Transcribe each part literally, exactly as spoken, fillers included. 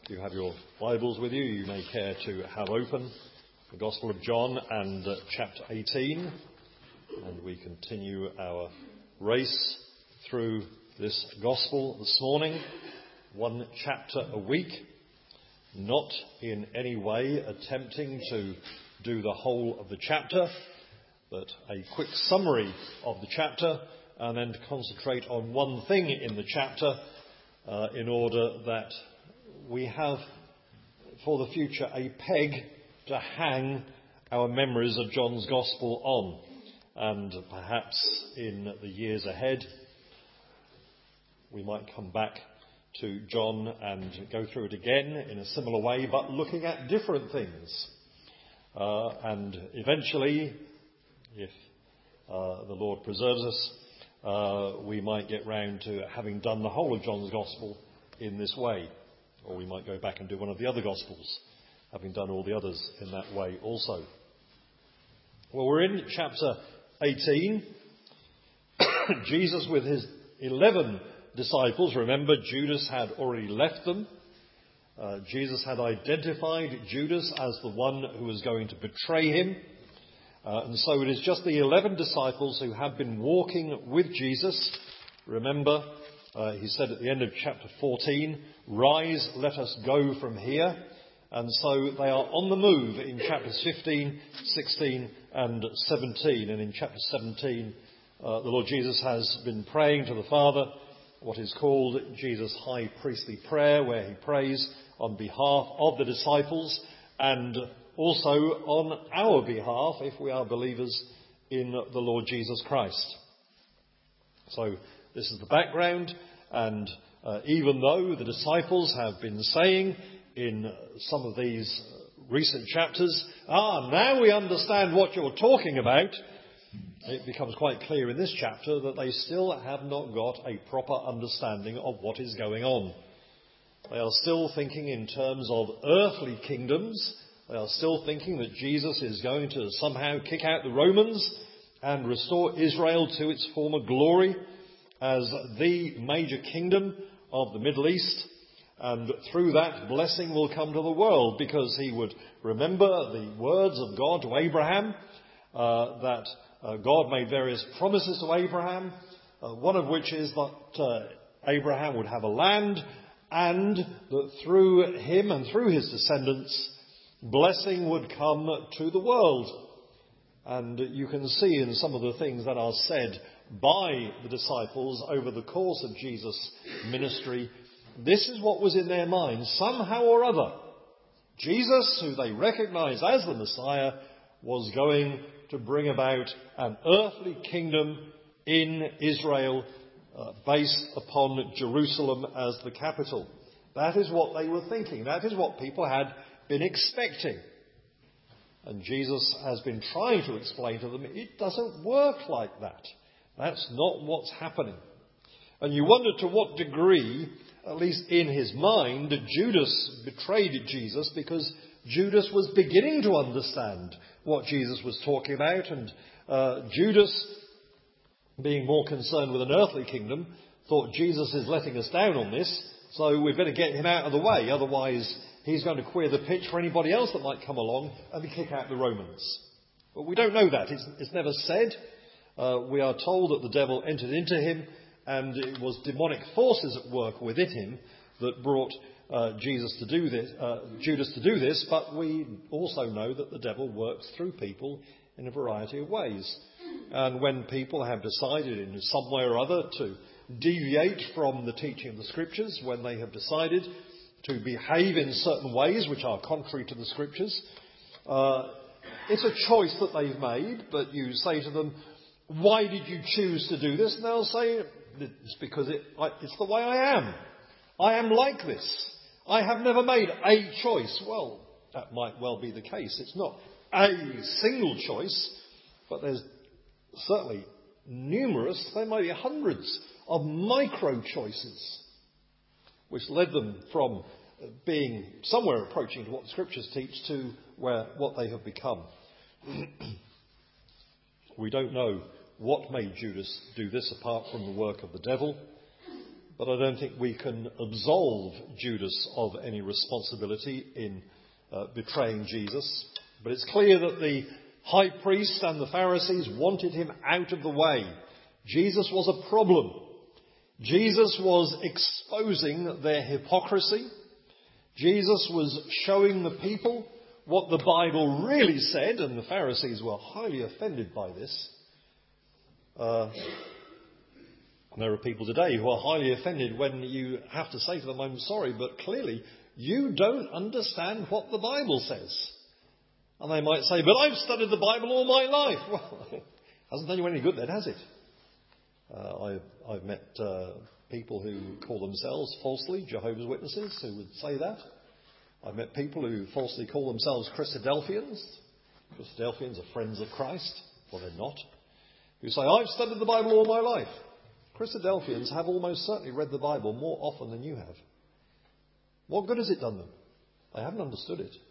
If you have your Bibles with you, you may care to have open the Gospel of John and uh, chapter eighteen, and we continue our race through this Gospel this morning, one chapter a week, not in any way attempting to do the whole of the chapter, but a quick summary of the chapter, and then to concentrate on one thing in the chapter uh, in order that we have for the future a peg to hang our memories of John's Gospel on. And perhaps in the years ahead we might come back to John and go through it again in a similar way, but looking at different things. Uh, and eventually, if uh, the Lord preserves us, uh, we might get round to having done the whole of John's Gospel in this way. Or we might go back and do one of the other Gospels, having done all the others in that way also. Well, we're in chapter eighteen. Jesus with his eleven disciples. Remember, Judas had already left them. Uh, Jesus had identified Judas as the one who was going to betray him. Uh, and so it is just the eleven disciples who have been walking with Jesus. Remember, uh, he said at the end of chapter fourteen, "Rise, let us go from here." And so they are on the move in chapters fifteen, sixteen and seventeen. And in chapter seventeen, uh, the Lord Jesus has been praying to the Father, what is called Jesus' high priestly prayer, where he prays on behalf of the disciples and also on our behalf if we are believers in the Lord Jesus Christ. So this is the background, and uh, even though the disciples have been saying in some of these recent chapters, ah, now we understand what you're talking about, it becomes quite clear in this chapter that they still have not got a proper understanding of what is going on. They are still thinking in terms of earthly kingdoms. They are still thinking that Jesus is going to somehow kick out the Romans and restore Israel to its former glory as the major kingdom of the Middle East. And through that, blessing will come to the world, because he would remember the words of God to Abraham, uh, that uh, God made various promises to Abraham, uh, one of which is that uh, Abraham would have a land, and that through him and through his descendants, blessing would come to the world. And you can see in some of the things that are said by the disciples over the course of Jesus' ministry, this is what was in their minds. Somehow or other, Jesus, who they recognized as the Messiah, was going to bring about an earthly kingdom in Israel uh, based upon Jerusalem as the capital. That is what they were thinking. That is what people had been expecting. And Jesus has been trying to explain to them, it doesn't work like that. That's not what's happening. And you wonder to what degree, at least in his mind, Judas betrayed Jesus, because Judas was beginning to understand what Jesus was talking about. And uh, Judas, being more concerned with an earthly kingdom, thought Jesus is letting us down on this, so we better get him out of the way. Otherwise, he's going to queer the pitch for anybody else that might come along and kick out the Romans. But we don't know that. It's, it's never said. Uh, we are told that the devil entered into him, and it was demonic forces at work within him that brought uh, Jesus to do this, uh, Judas to do this. But we also know that the devil works through people in a variety of ways. And when people have decided in some way or other to deviate from the teaching of the Scriptures, when they have decided to behave in certain ways which are contrary to the Scriptures, uh, it's a choice that they've made. But you say to them, why did you choose to do this? And they'll say, it's because it, it's the way I am. I am like this. I have never made a choice. Well, that might well be the case. It's not a single choice, but there's certainly numerous, there might be hundreds of micro choices which led them from being somewhere approaching to what the Scriptures teach to where what they have become. We don't know what made Judas do this apart from the work of the devil, but I don't think we can absolve Judas of any responsibility in uh, betraying Jesus. But it's clear that the high priest and the Pharisees wanted him out of the way. Jesus was a problem. Jesus was exposing their hypocrisy. Jesus was showing the people what the Bible really said, and the Pharisees were highly offended by this. Uh, and there are people today who are highly offended when you have to say to them, I'm sorry, but clearly you don't understand what the Bible says. And they might say, but I've studied the Bible all my life. Well, hasn't done you any good then, has it? Uh, I've, I've met uh, people who call themselves falsely Jehovah's Witnesses who would say that. I've met people who falsely call themselves Christadelphians. Christadelphians are friends of Christ. Well, they're not. Who say, I've studied the Bible all my life. Christadelphians have almost certainly read the Bible more often than you have. What good has it done them? They haven't understood it.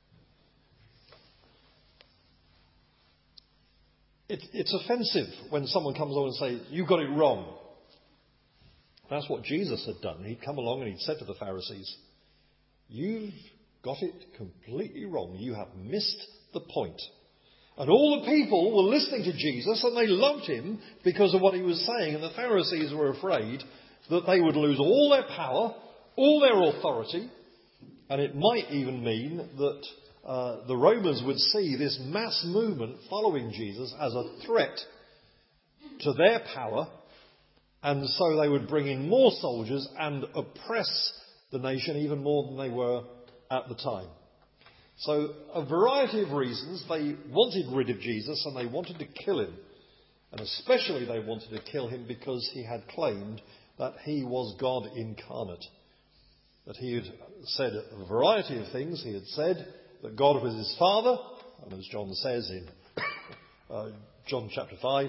It, it's offensive when someone comes along and says, you got it wrong. That's what Jesus had done. He'd come along and he'd said to the Pharisees, you've got it completely wrong. You have missed the point. And all the people were listening to Jesus and they loved him because of what he was saying. And the Pharisees were afraid that they would lose all their power, all their authority. And it might even mean that Uh, the Romans would see this mass movement following Jesus as a threat to their power, and so they would bring in more soldiers and oppress the nation even more than they were at the time. So a variety of reasons they wanted rid of Jesus and they wanted to kill him. And especially they wanted to kill him because he had claimed that he was God incarnate. That he had said a variety of things. He had said that God was his Father, and as John says in uh, John chapter five,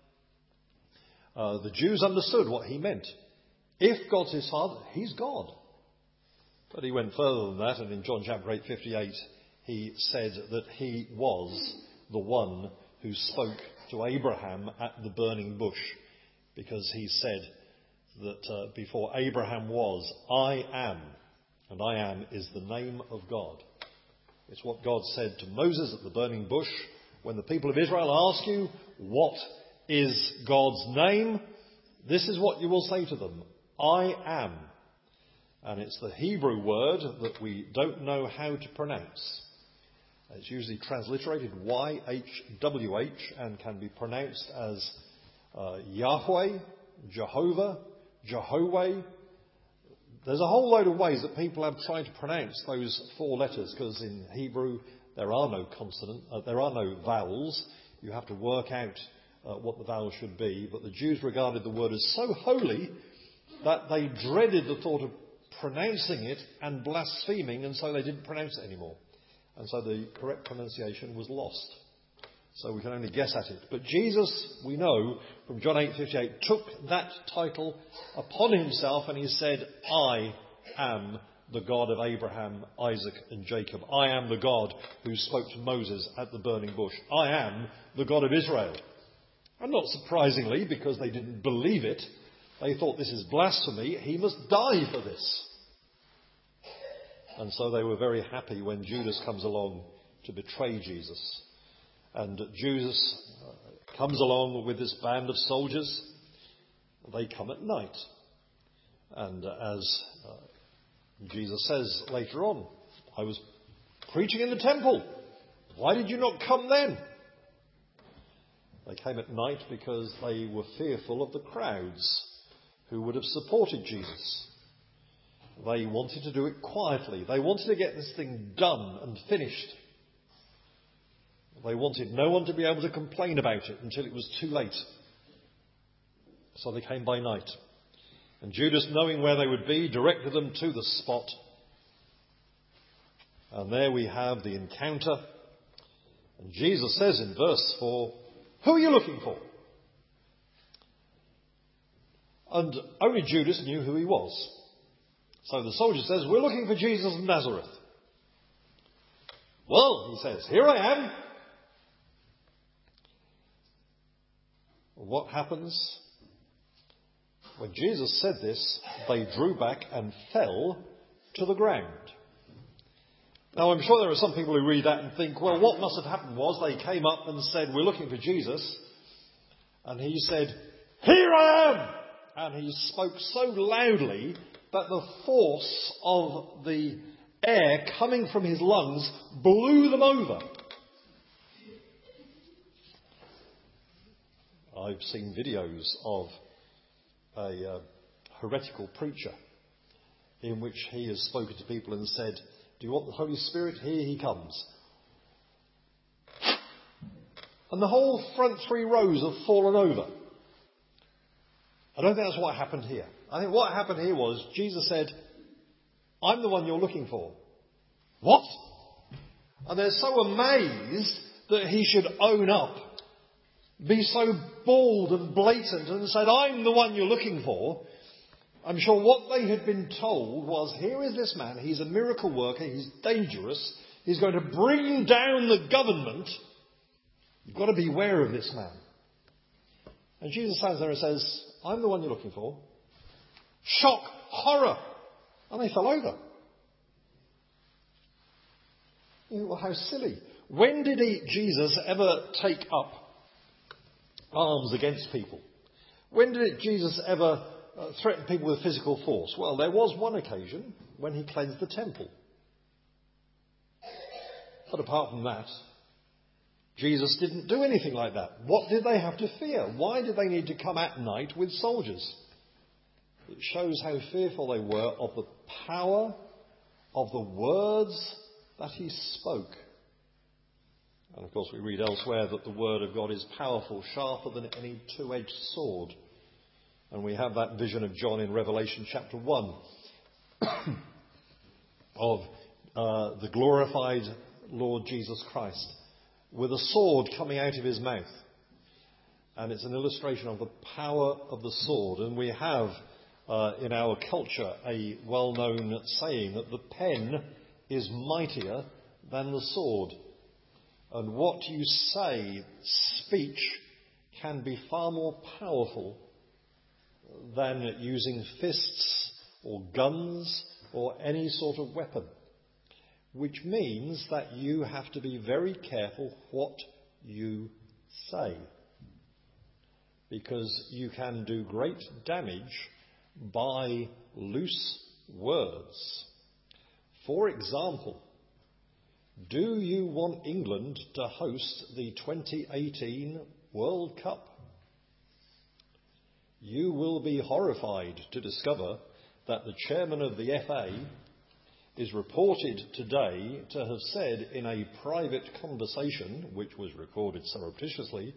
uh, the Jews understood what he meant. If God's his Father, he's God. But he went further than that, and in John chapter eight fifty-eight, he said that he was the one who spoke to Abraham at the burning bush, because he said that uh, before Abraham was, I am, and I am is the name of God. It's what God said to Moses at the burning bush. When the people of Israel ask you, what is God's name? This is what you will say to them. I am. And it's the Hebrew word that we don't know how to pronounce. It's usually transliterated Y H W H and can be pronounced as uh, Yahweh, Jehovah, Jehovah. There's a whole load of ways that people have tried to pronounce those four letters, because in Hebrew there are no consonant, uh, there are no vowels. You have to work out uh, what the vowels should be. But the Jews regarded the word as so holy that they dreaded the thought of pronouncing it and blaspheming, and so they didn't pronounce it anymore. And so the correct pronunciation was lost. So we can only guess at it. But Jesus, we know from John eight fifty-eight, took that title upon himself and he said, I am the God of Abraham, Isaac and Jacob. I am the God who spoke to Moses at the burning bush. I am the God of Israel. And not surprisingly, because they didn't believe it, they thought this is blasphemy. He must die for this. And so they were very happy when Judas comes along to betray Jesus. And Judas uh, comes along with this band of soldiers. They come at night. And uh, as uh, Jesus says later on, I was preaching in the temple. Why did you not come then? They came at night because they were fearful of the crowds who would have supported Jesus. They wanted to do it quietly. They wanted to get this thing done and finished. They wanted no one to be able to complain about it until it was too late. So they came by night. And Judas, knowing where they would be, directed them to the spot. And there we have the encounter. And Jesus says in verse four, who are you looking for? And only Judas knew who he was. So the soldier says, we're looking for Jesus of Nazareth. Well, he says, here I am. What happens? When Jesus said this, they drew back and fell to the ground. Now, I'm sure there are some people who read that and think, well, what must have happened was they came up and said, we're looking for Jesus. And he said, here I am! And he spoke so loudly that the force of the air coming from his lungs blew them over. I've seen videos of a uh, heretical preacher in which he has spoken to people and said, do you want the Holy Spirit? Here he comes. And the whole front three rows have fallen over. I don't think that's what happened here. I think what happened here was Jesus said, I'm the one you're looking for. What? And they're so amazed that he should own up, be so bold and blatant and said, I'm the one you're looking for. I'm sure what they had been told was, here is this man, he's a miracle worker, he's dangerous, he's going to bring down the government. You've got to beware of this man. And Jesus stands there and says, I'm the one you're looking for. Shock, horror. And they fell over. You think, well, how silly. When did he, Jesus ever take up arms against people? When did Jesus ever uh, threaten people with physical force? Well, there was one occasion when he cleansed the temple. But apart from that, Jesus didn't do anything like that. What did they have to fear? Why did they need to come at night with soldiers? It shows how fearful they were of the power of the words that he spoke. And of course we read elsewhere that the word of God is powerful, sharper than any two-edged sword. And we have that vision of John in Revelation chapter one of uh, the glorified Lord Jesus Christ with a sword coming out of his mouth. And it's an illustration of the power of the sword. And we have uh, in our culture a well-known saying that the pen is mightier than the sword. And what you say, speech, can be far more powerful than using fists or guns or any sort of weapon. Which means that you have to be very careful what you say. Because you can do great damage by loose words. For example, do you want England to host the twenty eighteen World Cup? You will be horrified to discover that the chairman of the F A is reported today to have said in a private conversation, which was recorded surreptitiously,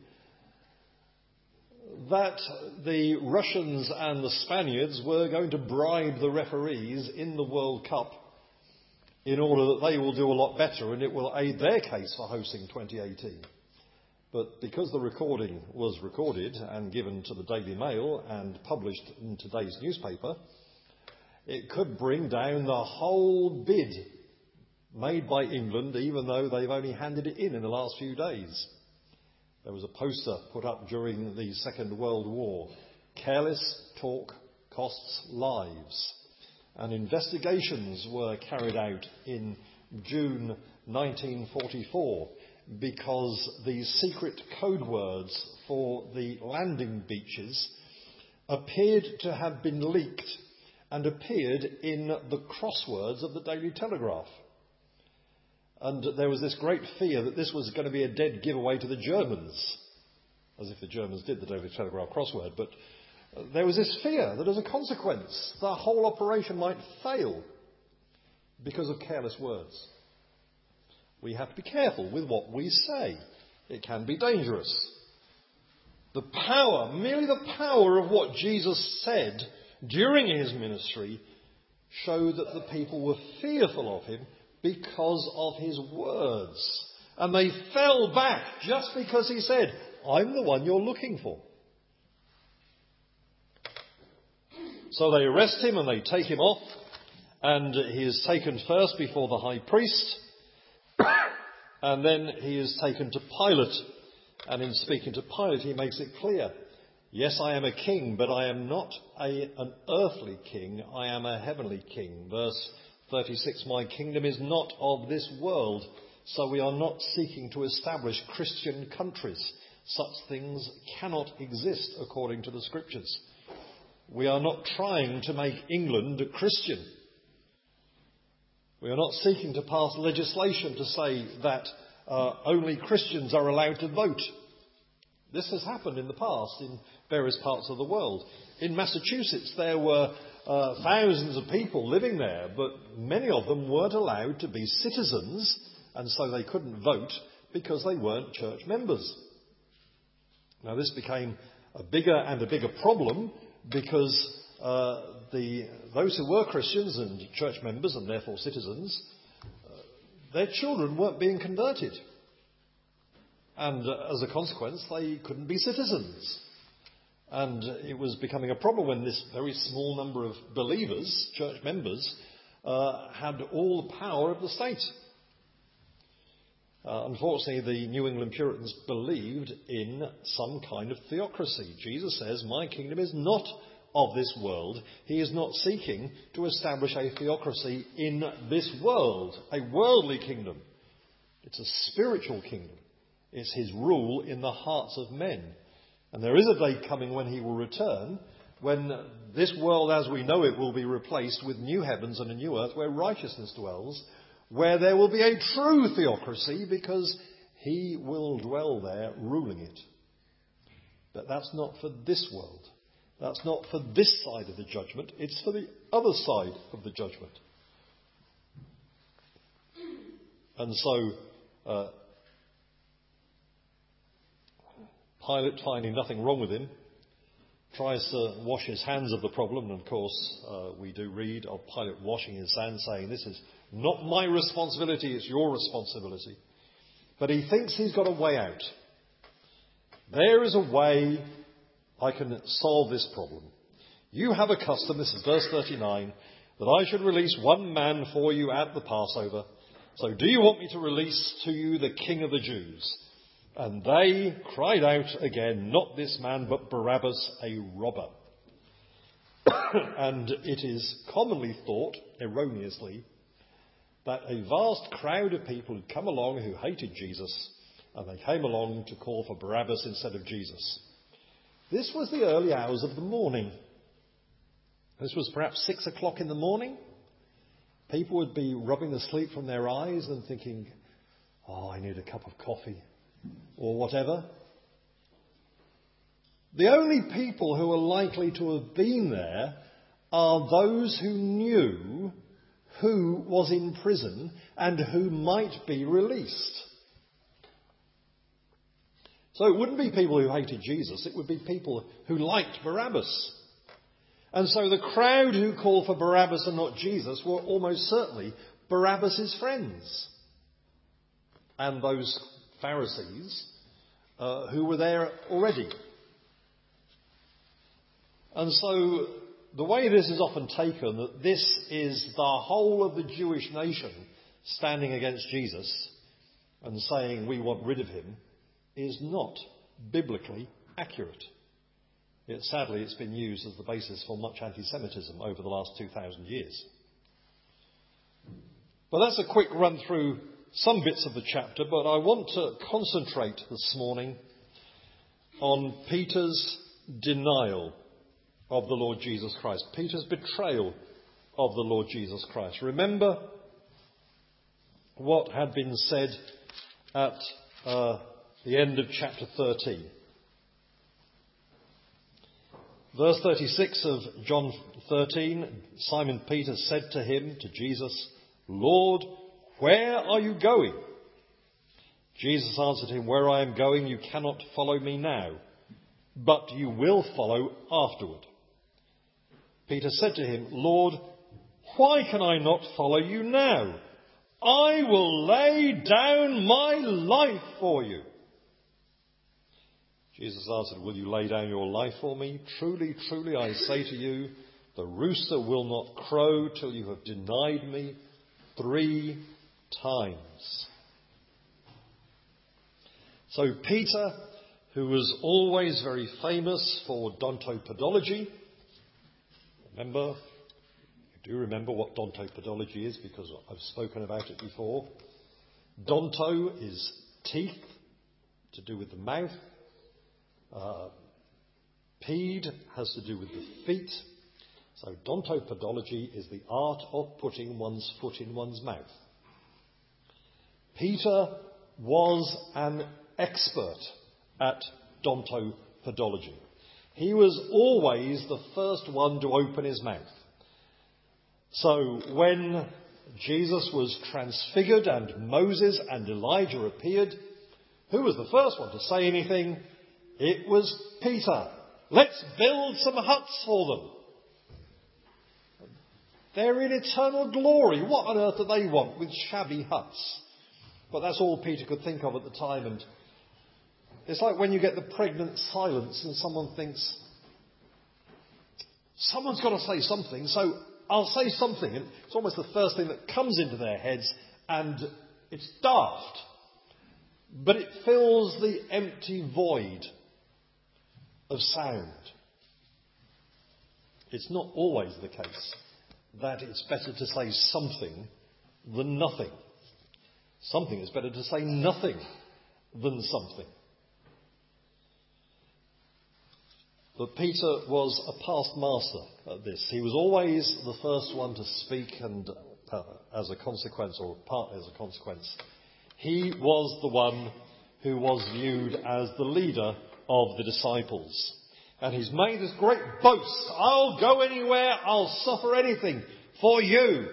that the Russians and the Spaniards were going to bribe the referees in the World Cup in order that they will do a lot better and it will aid their case for hosting twenty eighteen. But because the recording was recorded and given to the Daily Mail and published in today's newspaper, it could bring down the whole bid made by England, even though they've only handed it in in the last few days. There was a poster put up during the Second World War. Careless talk costs lives. And investigations were carried out in June nineteen forty-four because the secret code words for the landing beaches appeared to have been leaked and appeared in the crosswords of the Daily Telegraph. And there was this great fear that this was going to be a dead giveaway to the Germans, as if the Germans did the Daily Telegraph crossword. But there was this fear that as a consequence, the whole operation might fail because of careless words. We have to be careful with what we say. It can be dangerous. The power, merely the power of what Jesus said during his ministry showed that the people were fearful of him because of his words. And they fell back just because he said, I'm the one you're looking for. So they arrest him and they take him off, and he is taken first before the high priest, and then he is taken to Pilate. And in speaking to Pilate, he makes it clear, Yes, I am a king, but I am not a, an earthly king. I am a heavenly king. Verse thirty-six, my kingdom is not of this world. So we are not seeking to establish Christian countries. Such things cannot exist according to the scriptures. We are not trying to make England Christian. We are not seeking to pass legislation to say that uh, only Christians are allowed to vote. This has happened in the past in various parts of the world. In Massachusetts, there were uh, thousands of people living there, but many of them weren't allowed to be citizens, and so they couldn't vote because they weren't church members. Now, this became a bigger and a bigger problem because uh, the those who were Christians and church members and therefore citizens, uh, their children weren't being converted. And uh, as a consequence, they couldn't be citizens. And it was becoming a problem when this very small number of believers, church members, uh, had all the power of the state. Uh, unfortunately, the New England Puritans believed in some kind of theocracy. Jesus says, my kingdom is not of this world. He is not seeking to establish a theocracy in this world, a worldly kingdom. It's a spiritual kingdom. It's his rule in the hearts of men. And there is a day coming when he will return, when this world as we know it will be replaced with new heavens and a new earth where righteousness dwells, where there will be a true theocracy because he will dwell there ruling it. But that's not for this world. That's not for this side of the judgment. It's for the other side of the judgment. And so, uh, Pilate, finding nothing wrong with him, tries to wash his hands of the problem. And of course, uh, we do read of Pilate washing his hands, saying, this is not my responsibility, it's your responsibility. But he thinks he's got a way out. There is a way I can solve this problem. You have a custom, this is verse thirty-nine, that I should release one man for you at the Passover. So do you want me to release to you the King of the Jews? And they cried out again, not this man, but Barabbas, a robber. And it is commonly thought, erroneously, that a vast crowd of people had come along who hated Jesus, and they came along to call for Barabbas instead of Jesus. This was the early hours of the morning. This was perhaps six o'clock in the morning. People would be rubbing the sleep from their eyes and thinking, oh, I need a cup of coffee, or whatever. The only people who are likely to have been there are those who knew who was in prison and who might be released. So it wouldn't be people who hated Jesus, it would be people who liked Barabbas. And so the crowd who called for Barabbas and not Jesus were almost certainly Barabbas' friends. And those Pharisees uh, who were there already. And so the way this is often taken, that this is the whole of the Jewish nation standing against Jesus and saying we want rid of him, is not biblically accurate. Yet sadly it's been used as the basis for much anti-Semitism over the last two thousand years. But that's a quick run through some bits of the chapter, but I want to concentrate this morning on Peter's denial of the Lord Jesus Christ, Peter's betrayal of the Lord Jesus Christ. Remember what had been said at uh, the end of chapter thirteen. Verse thirty-six of John thirteen, Simon Peter said to him, to Jesus, Lord, where are you going? Jesus answered him, where I am going you cannot follow me now, but you will follow afterward. Peter said to him, Lord, why can I not follow you now? I will lay down my life for you. Jesus answered, will you lay down your life for me? Truly, truly, I say to you, the rooster will not crow till you have denied me three times. So Peter, who was always very famous for dontopodology. Remember, you do remember what dontopodology is because I've spoken about it before. Donto is teeth, to do with the mouth. Uh, pede has to do with the feet. So dontopodology is the art of putting one's foot in one's mouth. Peter was an expert at dontopodology. He was always the first one to open his mouth. So when Jesus was transfigured and Moses and Elijah appeared, who was the first one to say anything? It was Peter. Let's build some huts for them. They're in eternal glory. What on earth do they want with shabby huts? But that's all Peter could think of at the time. And it's like when you get the pregnant silence and someone thinks, someone's got to say something, so I'll say something. And it's almost the first thing that comes into their heads, and it's daft. But it fills the empty void of sound. It's not always the case that it's better to say something than nothing. Something is better to say nothing than something. But Peter was a past master at this. He was always the first one to speak, and uh, as a consequence, or partly as a consequence, he was the one who was viewed as the leader of the disciples. And he's made this great boast. I'll go anywhere, I'll suffer anything for you.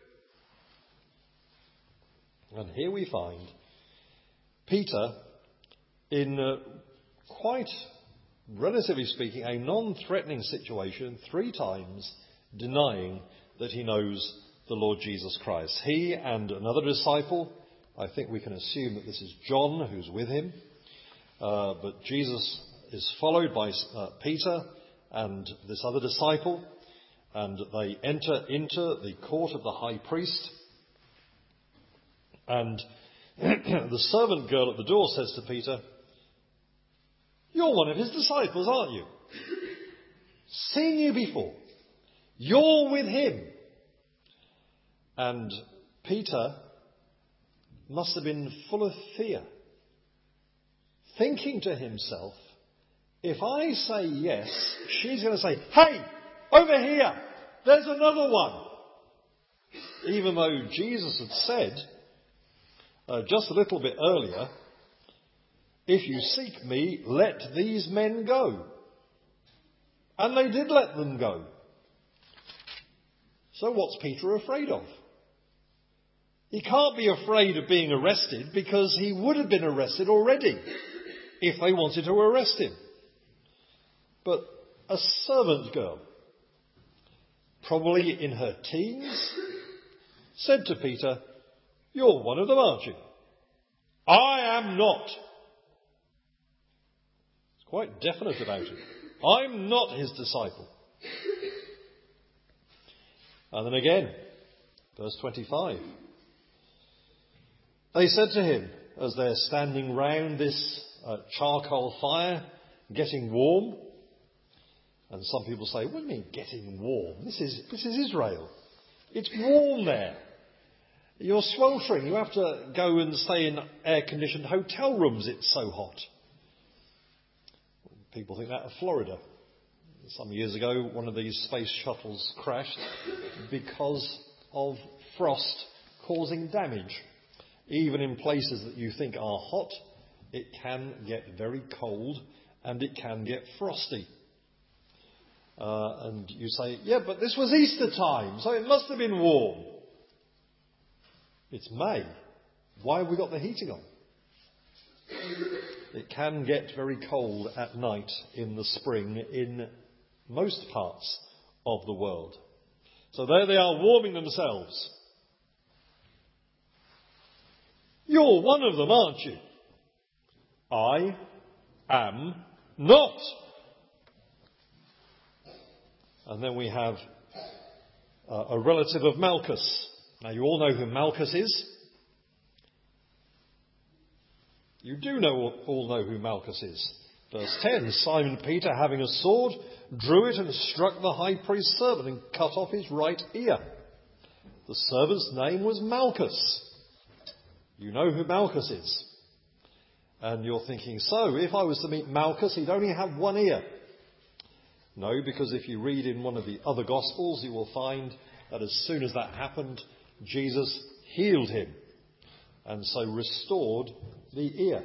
And here we find Peter in uh, quite, relatively speaking, a non-threatening situation, three times denying that he knows the Lord Jesus Christ. He and another disciple, I think we can assume that this is John who's with him, uh, but Jesus is followed by uh, Peter and this other disciple, and they enter into the court of the high priest. And the servant girl at the door says to Peter, "You're one of his disciples, aren't you? Seen you before. You're with him." And Peter must have been full of fear, thinking to himself, if I say yes, she's going to say, "Hey, over here, there's another one." Even though Jesus had said, uh, just a little bit earlier, "If you seek me, let these men go." And they did let them go. So what's Peter afraid of? He can't be afraid of being arrested because he would have been arrested already if they wanted to arrest him. But a servant girl, probably in her teens, said to Peter, "You're one of them, aren't you?" "I am not." It's quite definite about it. "I'm not his disciple." And then again, verse twenty-five. They said to him, as they're standing round this uh, charcoal fire, getting warm. And some people say, "What do you mean getting warm? This is, this is Israel. It's warm there. You're sweltering. You have to go and stay in air-conditioned hotel rooms. It's so hot." People think that of Florida. Some years ago, one of these space shuttles crashed because of frost causing damage. Even in places that you think are hot, it can get very cold and it can get frosty. Uh, and you say, "Yeah, but this was Easter time, so it must have been warm." It's May. Why have we got the heating on? It can get very cold at night in the spring in most parts of the world. So there they are warming themselves. "You're one of them, aren't you?" "I am not." And then we have uh, a relative of Malchus. Now you all know who Malchus is. You do know all know who Malchus is. Verse ten, Simon Peter, having a sword, drew it and struck the high priest's servant and cut off his right ear. The servant's name was Malchus. You know who Malchus is. And you're thinking, so if I was to meet Malchus, he'd only have one ear. No, because if you read in one of the other Gospels, you will find that as soon as that happened, Jesus healed him and so restored the ear.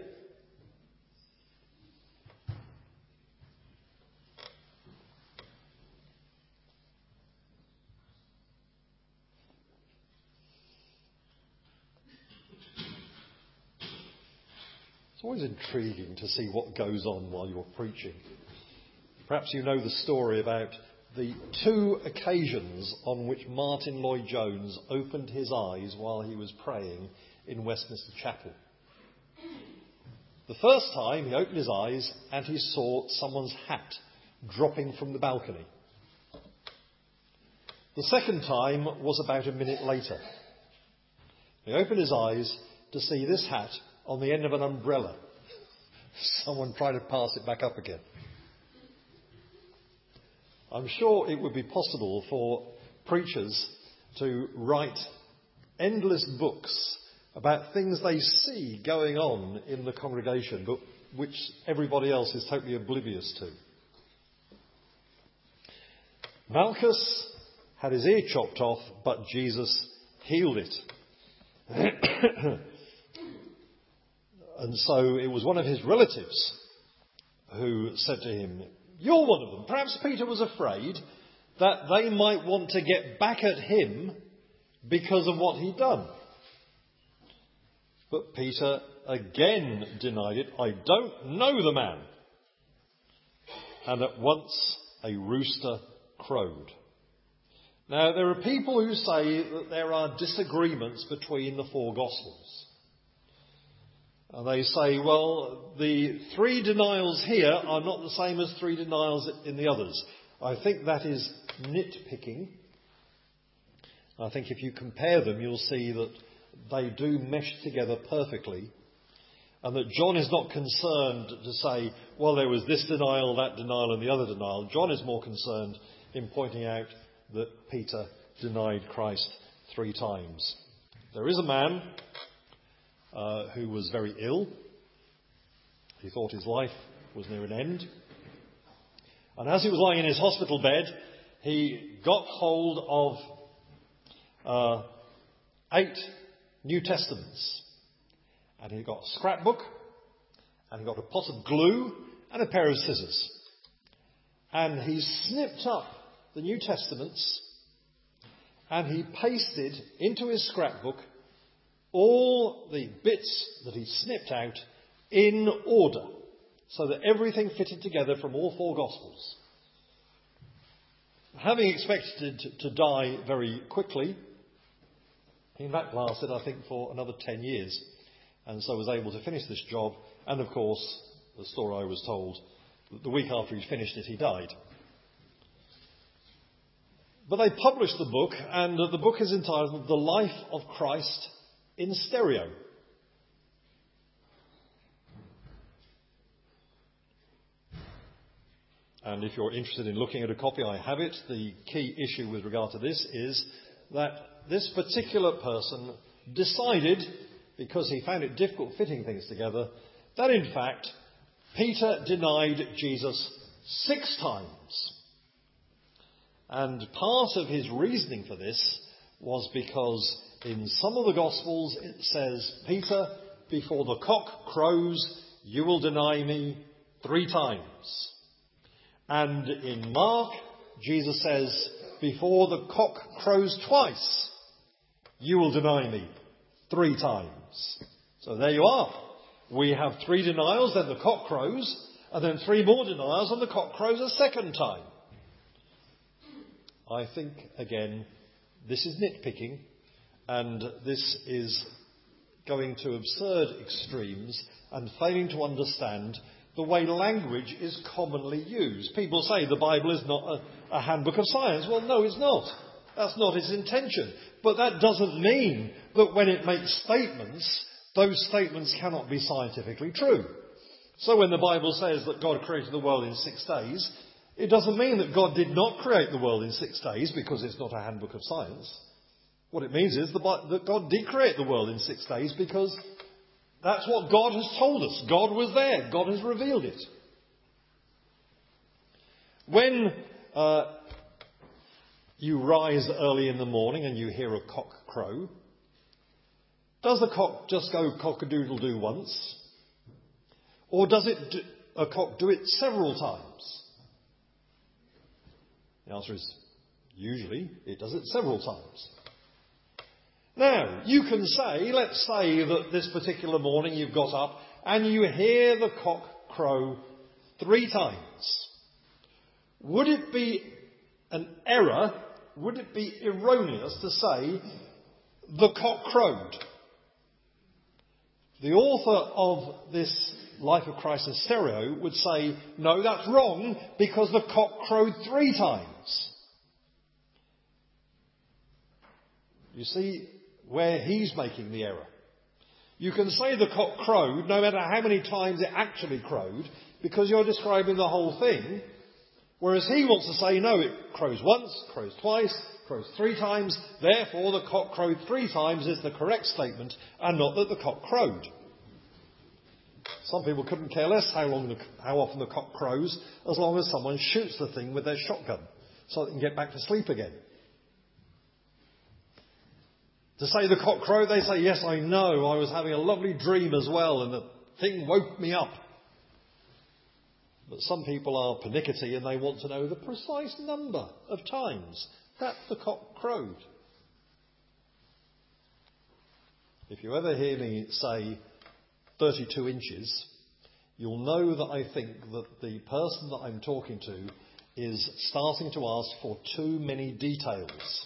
It's always intriguing to see what goes on while you're preaching. Perhaps you know the story about the two occasions on which Martin Lloyd-Jones opened his eyes while he was praying in Westminster Chapel. The first time he opened his eyes and he saw someone's hat dropping from the balcony. The second time was about a minute later. He opened his eyes to see this hat on the end of an umbrella. Someone tried to pass it back up again. I'm sure it would be possible for preachers to write endless books about things they see going on in the congregation, but which everybody else is totally oblivious to. Malchus had his ear chopped off, but Jesus healed it. And so it was one of his relatives who said to him, "You're one of them." Perhaps Peter was afraid that they might want to get back at him because of what he'd done. But Peter again denied it. "I don't know the man." And at once a rooster crowed. Now, there are people who say that there are disagreements between the four Gospels. And they say, well, the three denials here are not the same as three denials in the others. I think that is nitpicking. I think if you compare them, you'll see that they do mesh together perfectly. And that John is not concerned to say, well, there was this denial, that denial, and the other denial. John is more concerned in pointing out that Peter denied Christ three times. There is a man uh, who was very ill. He thought his life was near an end. And as he was lying in his hospital bed, he got hold of uh, eight New Testaments. And he got a scrapbook, and he got a pot of glue, and a pair of scissors. And he snipped up the New Testaments, and he pasted into his scrapbook all the bits that he snipped out in order, so that everything fitted together from all four Gospels. Having expected to die very quickly, he in fact lasted, I think, for another ten years, and so was able to finish this job. And of course, the story I was told, the week after he finished it, he died. But they published the book, and the book is entitled The Life of Christ in Stereo. And if you're interested in looking at a copy, I have it. The key issue with regard to this is that this particular person decided, because he found it difficult fitting things together, that in fact Peter denied Jesus six times. And part of his reasoning for this was because in some of the Gospels it says, Peter, before the cock crows, you will deny me three times. And in Mark, Jesus says, before the cock crows twice, you will deny me three times. So there you are. We have three denials, then the cock crows, and then three more denials, and the cock crows a second time. I think, again, this is nitpicking, and this is going to absurd extremes and failing to understand the way language is commonly used. People say the Bible is not a, a handbook of science. Well, no, it's not. That's not its intention. But that doesn't mean that when it makes statements, those statements cannot be scientifically true. So when the Bible says that God created the world in six days, it doesn't mean that God did not create the world in six days because it's not a handbook of science. What it means is that God did create the world in six days because that's what God has told us. God was there. God has revealed it. When uh, you rise early in the morning and you hear a cock crow, does the cock just go cock-a-doodle-doo once? Or does it do, a cock do it several times? The answer is usually it does it several times. Now, you can say, let's say that this particular morning you've got up and you hear the cock crow three times. Would it be an error, would it be erroneous to say the cock crowed? The author of this Life of Christ in Stereo would say, no, that's wrong because the cock crowed three times. You see where he's making the error. You can say the cock crowed no matter how many times it actually crowed because you're describing the whole thing. Whereas he wants to say, no, it crows once, crows twice, crows three times. Therefore, the cock crowed three times is the correct statement and not that the cock crowed. Some people couldn't care less how long, the, how often the cock crows, as long as someone shoots the thing with their shotgun so they can get back to sleep again. To say the cock crowed, they say, yes, I know, I was having a lovely dream as well and the thing woke me up. But some people are pernickety and they want to know the precise number of times that the cock crowed. If you ever hear me say thirty-two inches, you'll know that I think that the person that I'm talking to is starting to ask for too many details.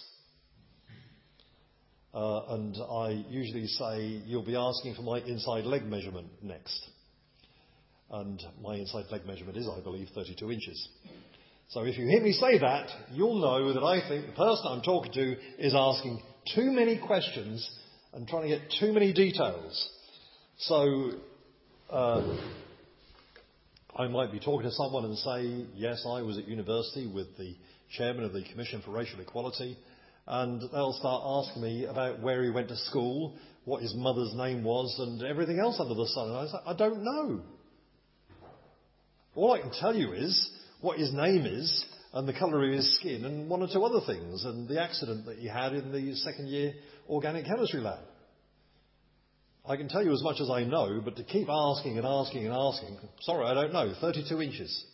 Uh, and I usually say, you'll be asking for my inside leg measurement next. And my inside leg measurement is, I believe, thirty-two inches. So if you hear me say that, you'll know that I think the person I'm talking to is asking too many questions and trying to get too many details. So uh, I might be talking to someone and say, yes, I was at university with the chairman of the Commission for Racial Equality, and they'll start asking me about where he went to school, what his mother's name was, and everything else under the sun. And I say, I don't know. All I can tell you is what his name is and the colour of his skin and one or two other things and the accident that he had in the second year organic chemistry lab. I can tell you as much as I know, but to keep asking and asking and asking, sorry, I don't know, thirty-two inches.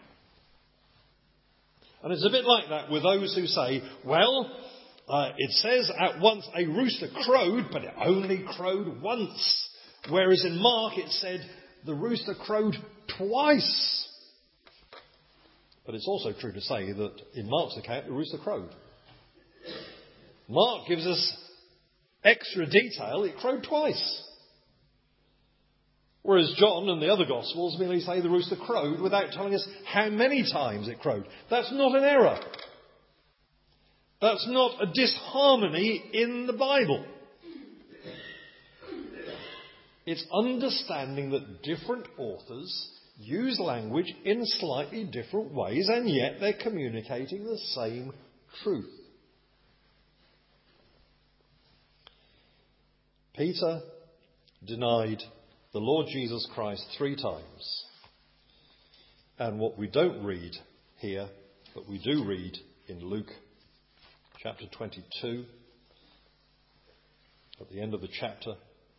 And it's a bit like that with those who say, well, uh, it says at once a rooster crowed, but it only crowed once. Whereas in Mark it said the rooster crowed twice. But it's also true to say that in Mark's account, the rooster crowed. Mark gives us extra detail. It crowed twice. Whereas John and the other Gospels merely say the rooster crowed without telling us how many times it crowed. That's not an error. That's not a disharmony in the Bible. It's understanding that different authors use language in slightly different ways, and yet they're communicating the same truth. Peter denied the Lord Jesus Christ three times. And what we don't read here, but we do read in Luke chapter twenty-two, at the end of the chapter,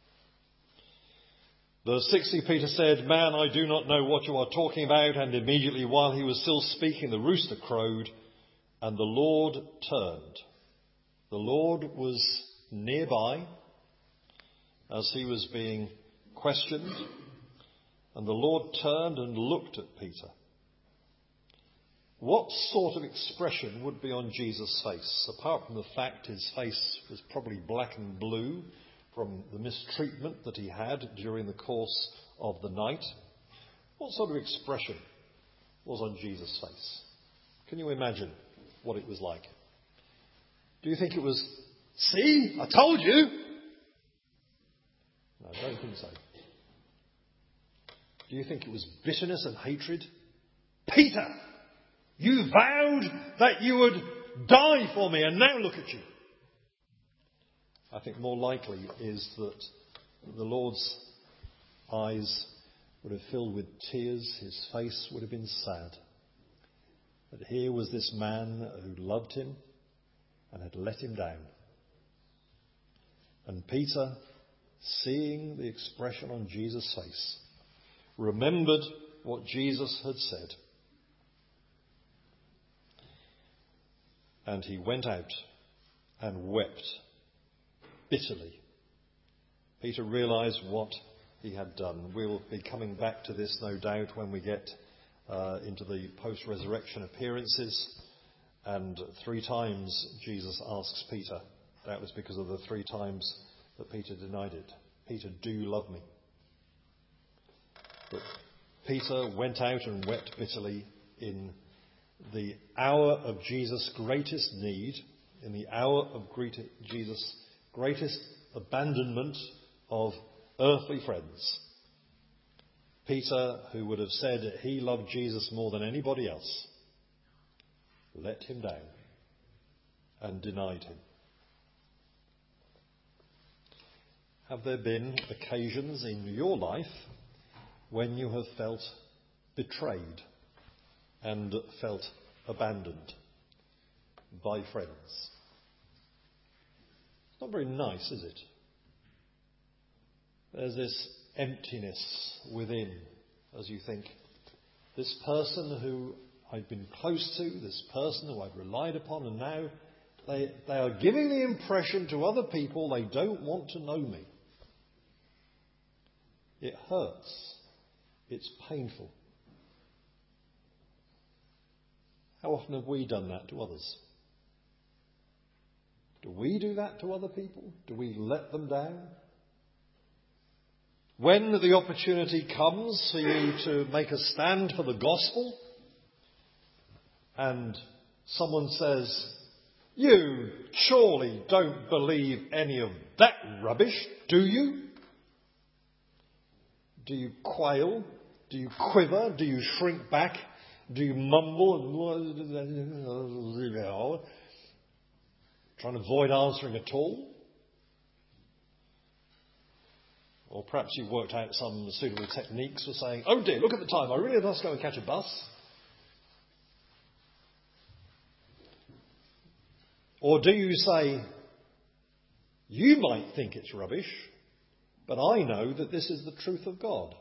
verse sixty, Peter said, "Man, I do not know what you are talking about." And immediately while he was still speaking, the rooster crowed, and the Lord turned. The Lord was nearby as he was being questioned, and the Lord turned and looked at Peter. What sort of expression would be on Jesus' face, apart from the fact his face was probably black and blue from the mistreatment that he had during the course of the night? What sort of expression was on Jesus' face? Can you imagine what it was like? Do you think it was, "See, I told you"? No, I don't think so. Do Do you think it was bitterness and hatred? Peter, you vowed that you would die for me, and now look at you. I think more likely is that the Lord's eyes would have filled with tears, his face would have been sad. That here was this man who loved him and had let him down. And Peter, seeing the expression on Jesus' face, remembered what Jesus had said. And he went out and wept bitterly. Peter realised what he had done. We'll be coming back to this, no doubt, when we get uh, into the post-resurrection appearances. And three times Jesus asks Peter. That was because of the three times that Peter denied it. Peter, do you love me? But Peter went out and wept bitterly in the hour of Jesus' greatest need, in the hour of Jesus' greatest abandonment of earthly friends. Peter, who would have said he loved Jesus more than anybody else, let him down and denied him. Have there been occasions in your life when you have felt betrayed and felt abandoned by friends? It's not very nice, is it? There's this emptiness within as you think, this person who I've been close to, this person who I've relied upon, and now they, they are giving the impression to other people they don't want to know me. It hurts. It's painful. How often have we done that to others? Do we do that to other people? Do we let them down? When the opportunity comes for you to make a stand for the gospel, and someone says, you surely don't believe any of that rubbish, do you? Do you quail? Do you quiver? Do you shrink back? Do you mumble and trying to avoid answering at all? Or perhaps you've worked out some suitable techniques for saying, oh dear, look at the time, I really must go and catch a bus. Or do you say, you might think it's rubbish, but I know that this is the truth of God.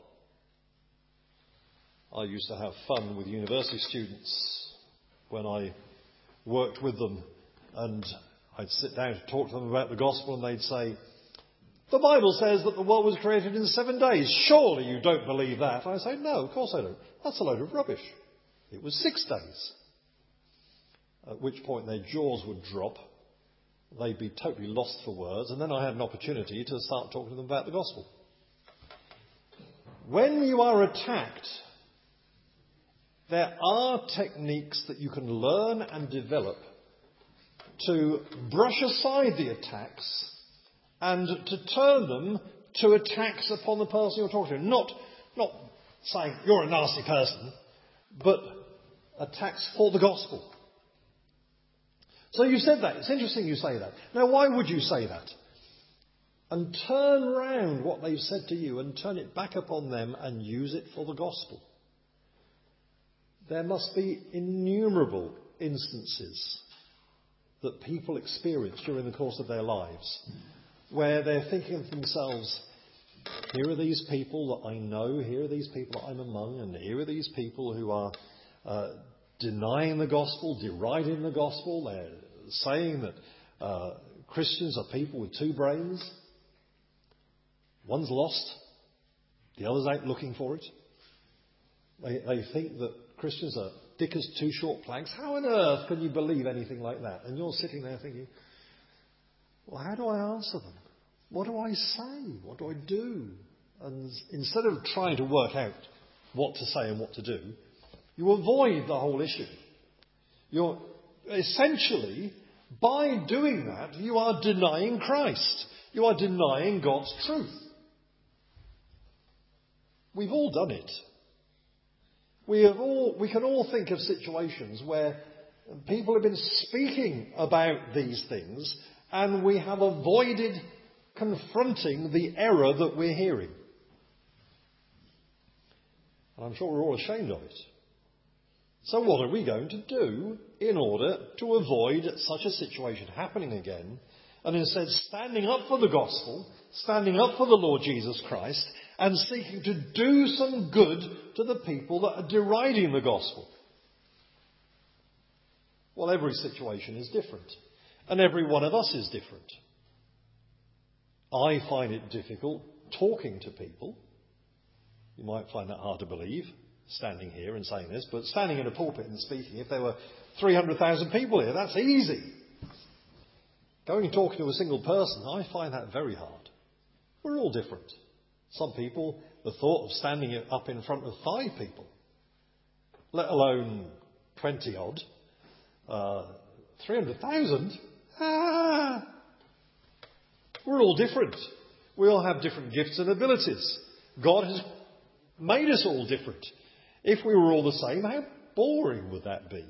I used to have fun with university students when I worked with them, and I'd sit down to talk to them about the gospel, and they'd say, the Bible says that the world was created in seven days. Surely you don't believe that. And I say, no, of course I don't. That's a load of rubbish. It was six days. At which point their jaws would drop. They'd be totally lost for words. And then I had an opportunity to start talking to them about the gospel. When you are attacked, there are techniques that you can learn and develop to brush aside the attacks and to turn them to attacks upon the person you're talking to. Not, not saying you're a nasty person, but attacks for the gospel. So you said that. It's interesting you say that. Now, why would you say that? And turn round what they've said to you and turn it back upon them and use it for the gospel. There must be innumerable instances that people experience during the course of their lives where they're thinking of themselves, here are these people that I know, here are these people that I'm among, and here are these people who are uh, denying the gospel, deriding the gospel. They're saying that uh, Christians are people with two brains. One's lost, the other's out looking for it. They, they think that Christians are thick as two short planks. How on earth can you believe anything like that? And you're sitting there thinking, well, how do I answer them? What do I say? What do I do? And instead of trying to work out what to say and what to do, you avoid the whole issue. You're essentially, by doing that, you are denying Christ. You are denying God's truth. We've all done it. We have all, we can all think of situations where people have been speaking about these things and we have avoided confronting the error that we're hearing. And I'm sure we're all ashamed of it. So what are we going to do in order to avoid such a situation happening again, and instead standing up for the gospel, standing up for the Lord Jesus Christ, and seeking to do some good to the people that are deriding the gospel? Well, every situation is different, and every one of us is different. I find it difficult talking to people. You might find that hard to believe, standing here and saying this, but standing in a pulpit and speaking, if there were three hundred thousand people here, that's easy. Going and talking to a single person, I find that very hard. We're all different. Some people, the thought of standing up in front of five people, let alone twenty odd, uh, three hundred thousand, ah, we're all different. We all have different gifts and abilities. God has made us all different. If we were all the same, how boring would that be?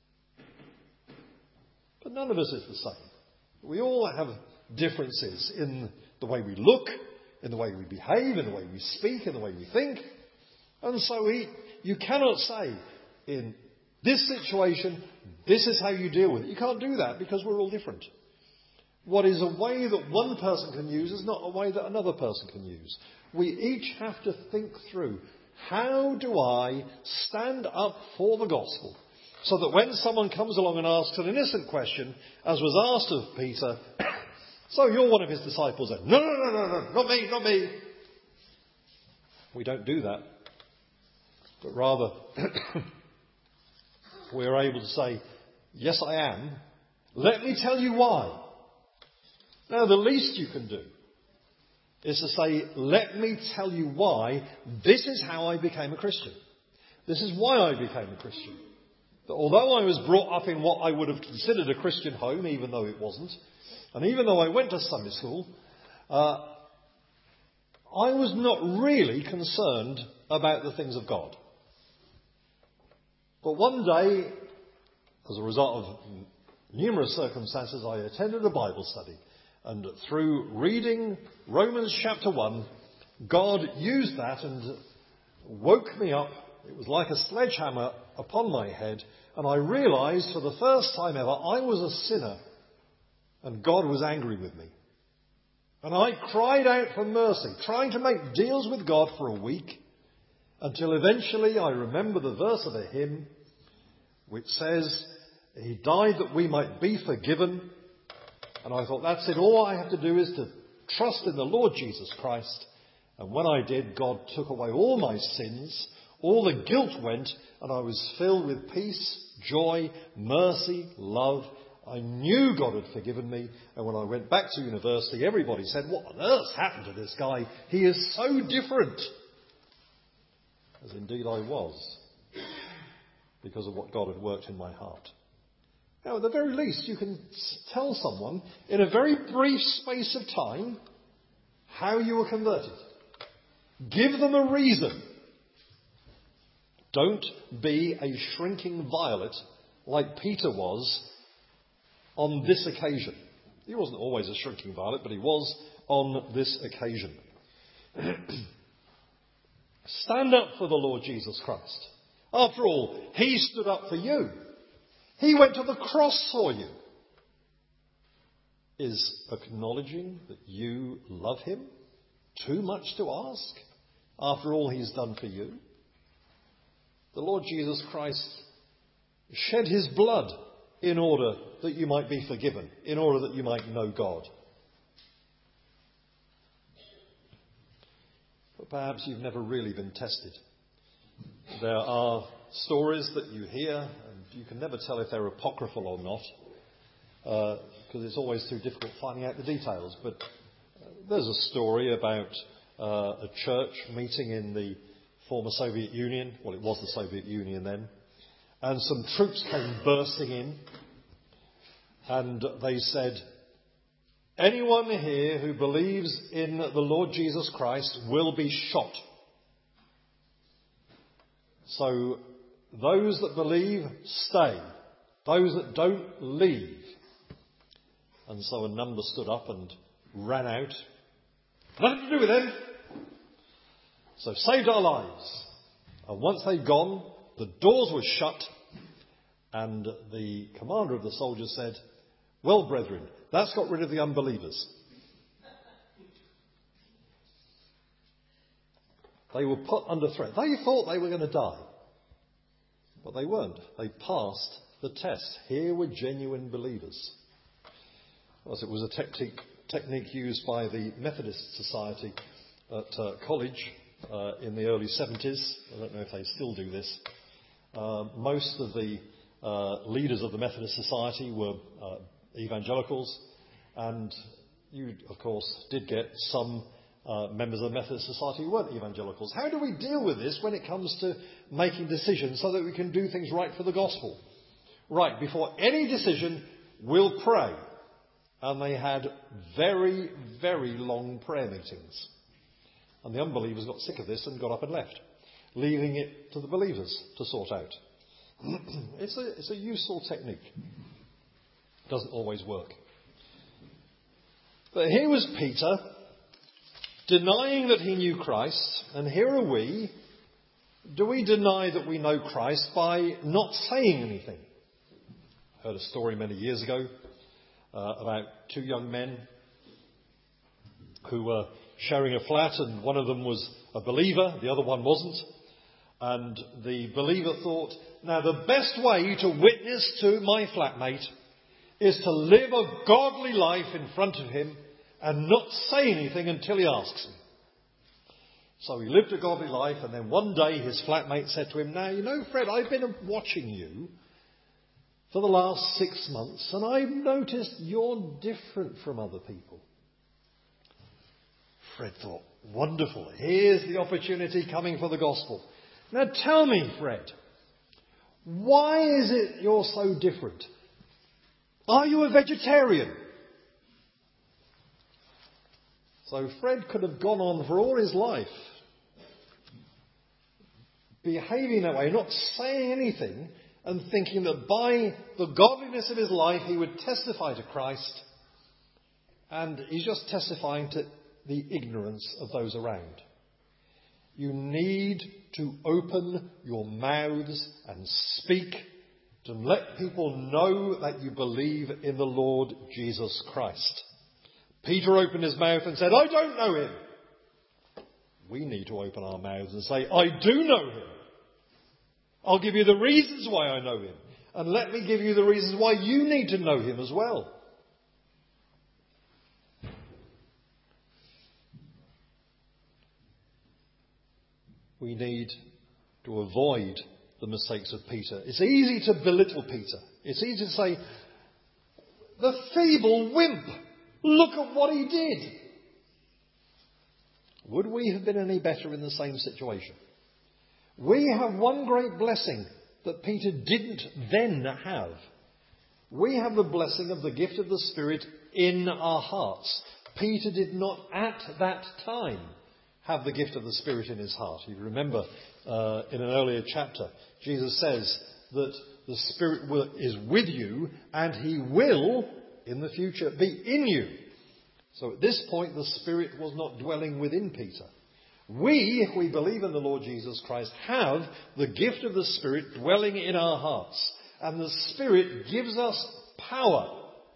But none of us is the same. We all have differences in the way we look, in the way we behave, in the way we speak, in the way we think. And so we, you cannot say, in this situation, this is how you deal with it. You can't do that because we're all different. What is a way that one person can use is not a way that another person can use. We each have to think through, how do I stand up for the gospel so that when someone comes along and asks an innocent question, as was asked of Peter, so you're one of his disciples then? No, no, no, no, no, not me, not me. We don't do that. But rather, we're able to say, yes, I am. Let me tell you why. Now, the least you can do is to say, let me tell you why this is how I became a Christian. This is why I became a Christian. That although I was brought up in what I would have considered a Christian home, even though it wasn't, and even though I went to Sunday school, uh, I was not really concerned about the things of God. But one day, as a result of numerous circumstances, I attended a Bible study. And through reading Romans chapter one, God used that and woke me up. It was like a sledgehammer upon my head. And I realised for the first time ever I was a sinner and God was angry with me. And I cried out for mercy, trying to make deals with God for a week, until eventually I remember the verse of a hymn which says, He died that we might be forgiven. And I thought, that's it. All I have to do is to trust in the Lord Jesus Christ. And when I did, God took away all my sins. All the guilt went, and I was filled with peace, joy, mercy, love. I knew God had forgiven me. And when I went back to university, everybody said, what on earth happened to this guy? He is so different. As indeed I was, because of what God had worked in my heart. Now, at the very least, you can tell someone in a very brief space of time how you were converted. Give them a reason. Don't be a shrinking violet like Peter was on this occasion. He wasn't always a shrinking violet, but he was on this occasion. Stand up for the Lord Jesus Christ. After all, he stood up for you. He went to the cross for you. Is acknowledging that you love him too much to ask? After all he's done for you. The Lord Jesus Christ shed his blood in order that you might be forgiven, in order that you might know God. But perhaps you've never really been tested. There are stories that you hear, and you can never tell if they're apocryphal or not, because uh, it's always too difficult finding out the details. But uh, there's a story about uh, a church meeting in the former Soviet Union. Well, it was the Soviet Union then. And some troops came bursting in, and they said, anyone here who believes in the Lord Jesus Christ will be shot. So those that believe, stay. Those that don't, leave. And so a number stood up and ran out. Nothing to do with them. So saved our lives. And once they'd gone, the doors were shut, and the commander of the soldiers said, "Well, brethren, that's got rid of the unbelievers." They were put under threat. They thought they were going to die. But they weren't. They passed the test. Here were genuine believers. As it was a technique, technique used by the Methodist Society at uh, college uh, in the early seventies. I don't know if they still do this. Uh, most of the uh, leaders of the Methodist Society were uh, evangelicals, and you, of course, did get some uh, members of the Methodist Society who weren't evangelicals. How do we deal with this when it comes to making decisions so that we can do things right for the gospel? Right, before any decision, we'll pray. And they had very, very long prayer meetings. And the unbelievers got sick of this and got up and left, leaving it to the believers to sort out. it's, a, it's a useful technique. It doesn't always work. But here was Peter denying that he knew Christ, and here are we. Do we deny that we know Christ by not saying anything? I heard a story many years ago uh, about two young men who were sharing a flat, and one of them was a believer, the other one wasn't. And the believer thought, now the best way to witness to my flatmate is to live a godly life in front of him and not say anything until he asks me. So he lived a godly life, and then one day his flatmate said to him, now, you know, Fred, I've been watching you for the last six months, and I've noticed you're different from other people. Fred thought, wonderful, here's the opportunity coming for the gospel. Now tell me, Fred, why is it you're so different? Are you a vegetarian? So Fred could have gone on for all his life, behaving that way, not saying anything, and thinking that by the godliness of his life he would testify to Christ, and he's just testifying to the ignorance of those around. You need to open your mouths and speak to let people know that you believe in the Lord Jesus Christ. Peter opened his mouth and said, I don't know him. We need to open our mouths and say, I do know him. I'll give you the reasons why I know him. And let me give you the reasons why you need to know him as well. We need to avoid the mistakes of Peter. It's easy to belittle Peter. It's easy to say, the feeble wimp, look at what he did. Would we have been any better in the same situation? We have one great blessing that Peter didn't then have. We have the blessing of the gift of the Spirit in our hearts. Peter did not at that time have the gift of the Spirit in his heart. You remember uh, in an earlier chapter, Jesus says that the Spirit will, is with you and he will, in the future, be in you. So at this point, the Spirit was not dwelling within Peter. We, if we believe in the Lord Jesus Christ, have the gift of the Spirit dwelling in our hearts. And the Spirit gives us power.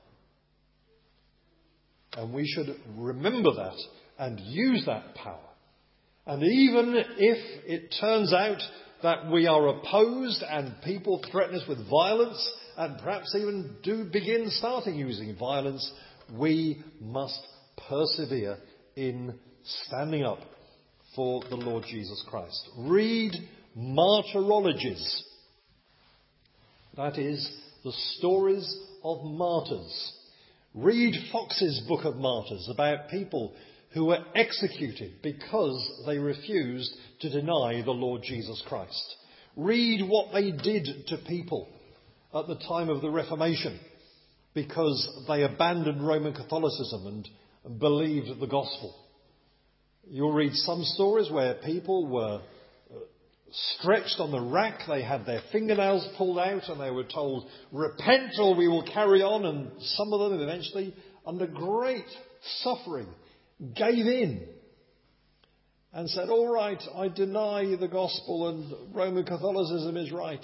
And we should remember that and use that power. And even if it turns out that we are opposed and people threaten us with violence and perhaps even do begin starting using violence, we must persevere in standing up for the Lord Jesus Christ. Read martyrologies. That is, the stories of martyrs. Read Fox's Book of Martyrs about people who were executed because they refused to deny the Lord Jesus Christ. Read what they did to people at the time of the Reformation because they abandoned Roman Catholicism and, and believed the gospel. You'll read some stories where people were stretched on the rack. They had their fingernails pulled out and they were told, repent or we will carry on. And some of them eventually, under great suffering, gave in and said, all right, I deny the gospel and Roman Catholicism is right.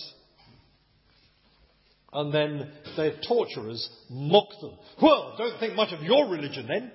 And then their torturers mocked them. Well, don't think much of your religion then.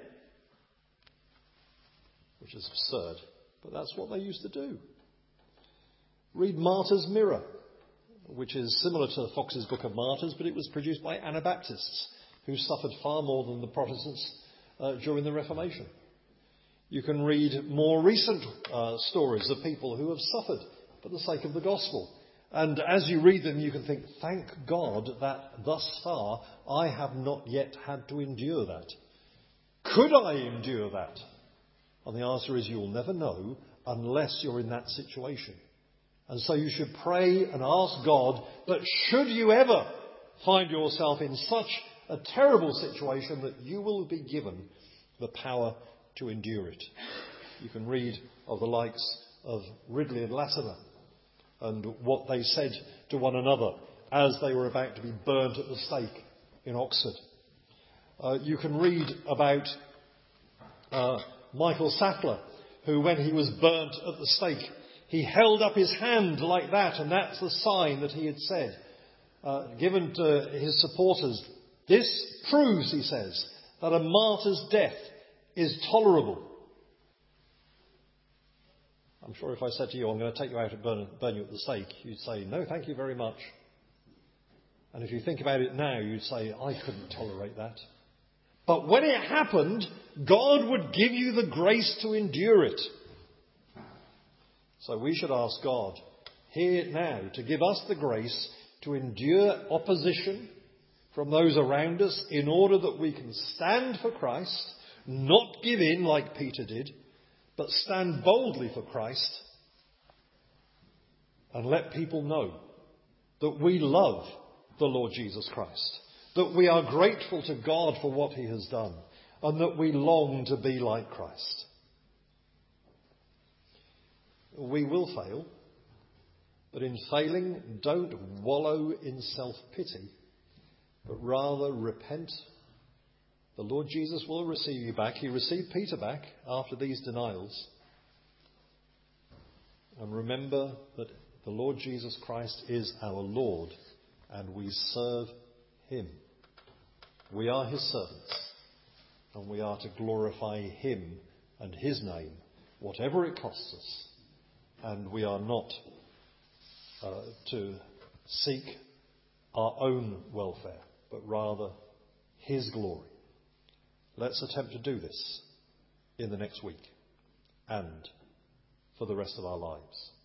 Which is absurd, but that's what they used to do. Read Martyr's Mirror, which is similar to Fox's Book of Martyrs, but it was produced by Anabaptists, who suffered far more than the Protestants uh, during the Reformation. You can read more recent uh, stories of people who have suffered for the sake of the gospel. And as you read them, you can think, thank God that thus far I have not yet had to endure that. Could I endure that? And the answer is you'll never know unless you're in that situation. And so you should pray and ask God that should you ever find yourself in such a terrible situation, that you will be given the power to endure it. You can read of the likes of Ridley and Latimer and what they said to one another as they were about to be burnt at the stake in Oxford. Uh, you can read about uh, Michael Sattler, who when he was burnt at the stake, he held up his hand like that, and that's the sign that he had said, uh, given to his supporters. This proves, he says, that a martyr's death is tolerable. I'm sure if I said to you, I'm going to take you out and burn, burn you at the stake, you'd say, no, thank you very much. And if you think about it now, you'd say, I couldn't tolerate that. But when it happened, God would give you the grace to endure it. So we should ask God here now to give us the grace to endure opposition from those around us in order that we can stand for Christ, not give in like Peter did, but stand boldly for Christ and let people know that we love the Lord Jesus Christ, that we are grateful to God for what he has done, and that we long to be like Christ. We will fail, but in failing, don't wallow in self-pity, but rather repent. The Lord Jesus will receive you back. He received Peter back after these denials. And remember that the Lord Jesus Christ is our Lord, and we serve him. We are his servants, and we are to glorify him and his name, whatever it costs us. And we are not uh, to seek our own welfare, but rather his glory. Let's attempt to do this in the next week and for the rest of our lives.